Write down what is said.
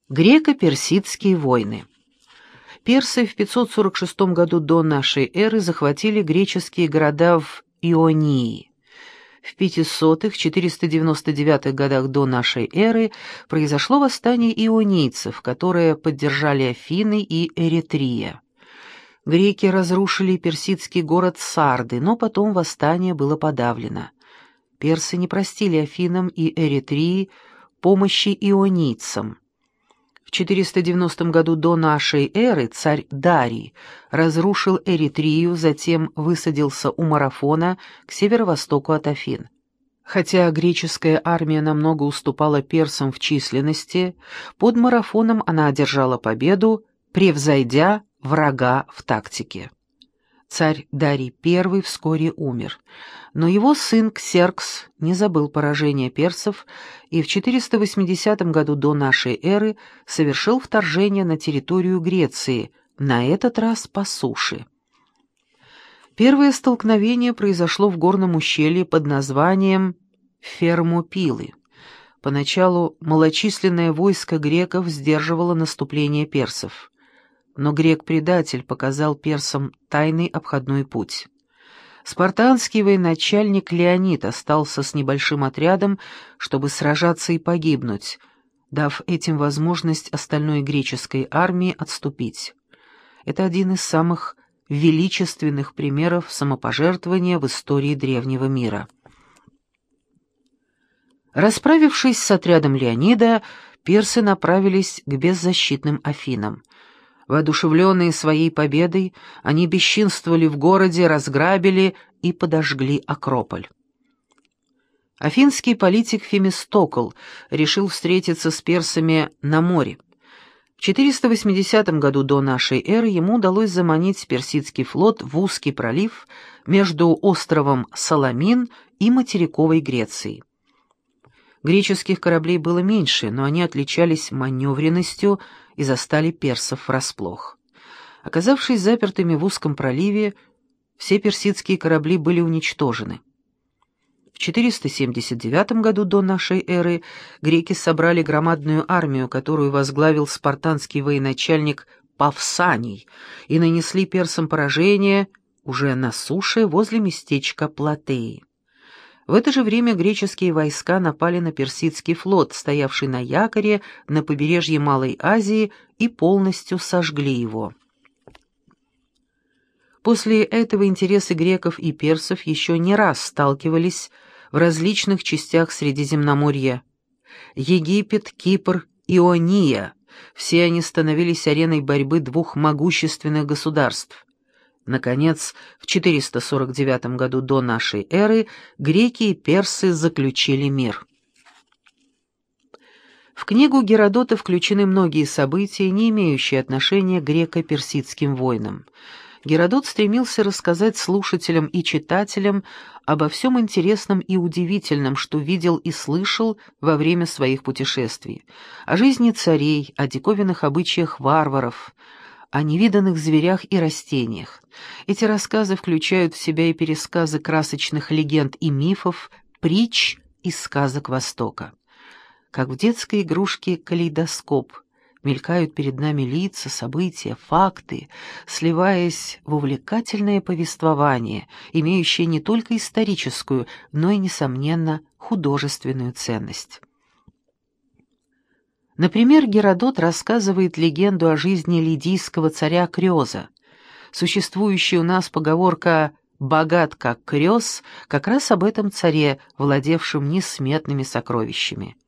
Греко-персидские войны. Персы в 546 году до нашей эры захватили греческие города в Ионии. В 500-499 годах до нашей эры произошло восстание ионийцев, которое поддержали Афины и Эретрия. Греки разрушили персидский город Сарды, но потом восстание было подавлено. Персы не простили Афинам и Эретрии помощи ионийцам. В 490 году до нашей эры царь Дарий разрушил Эретрию, затем высадился у Марафона к северо-востоку от Афин. Хотя греческая армия намного уступала персам в численности, под Марафоном она одержала победу, превзойдя врага в тактике. Царь Дарий I вскоре умер, но его сын Ксеркс не забыл поражения персов и в 480 году до нашей эры совершил вторжение на территорию Греции, на этот раз по суше. Первое столкновение произошло в горном ущелье под названием Фермопилы. Поначалу малочисленное войско греков сдерживало наступление персов. Но грек-предатель показал персам тайный обходной путь. Спартанский военачальник Леонид остался с небольшим отрядом, чтобы сражаться и погибнуть, дав этим возможность остальной греческой армии отступить. Это один из самых величественных примеров самопожертвования в истории древнего мира. Расправившись с отрядом Леонида, персы направились к беззащитным Афинам. Воодушевленные своей победой, они бесчинствовали в городе, разграбили и подожгли Акрополь. Афинский политик Фемистокл решил встретиться с персами на море. В 480 году до нашей эры ему удалось заманить персидский флот в узкий пролив между островом Саламин и материковой Грецией. Греческих кораблей было меньше, но они отличались маневренностью и застали персов врасплох. Оказавшись запертыми в узком проливе, все персидские корабли были уничтожены. В 479 году до нашей эры греки собрали громадную армию, которую возглавил спартанский военачальник Павсаний, и нанесли персам поражение уже на суше возле местечка Платеи. В это же время греческие войска напали на персидский флот, стоявший на якоре на побережье Малой Азии, и полностью сожгли его. После этого интересы греков и персов еще не раз сталкивались в различных частях Средиземноморья. Египет, Кипр, Иония — все они становились ареной борьбы двух могущественных государств. Наконец, в 449 году до нашей эры греки и персы заключили мир. В книгу Геродота включены многие события, не имеющие отношения к греко-персидским войнам. Геродот стремился рассказать слушателям и читателям обо всем интересном и удивительном, что видел и слышал во время своих путешествий, о жизни царей, о диковинных обычаях варваров, о невиданных зверях и растениях. Эти рассказы включают в себя и пересказы красочных легенд и мифов, притч и сказок Востока. Как в детской игрушке «Калейдоскоп» мелькают перед нами лица, события, факты, сливаясь в увлекательное повествование, имеющее не только историческую, но и, несомненно, художественную ценность. Например, Геродот рассказывает легенду о жизни лидийского царя Крёза. Существующая у нас поговорка «богат как Крёз» как раз об этом царе, владевшем несметными сокровищами.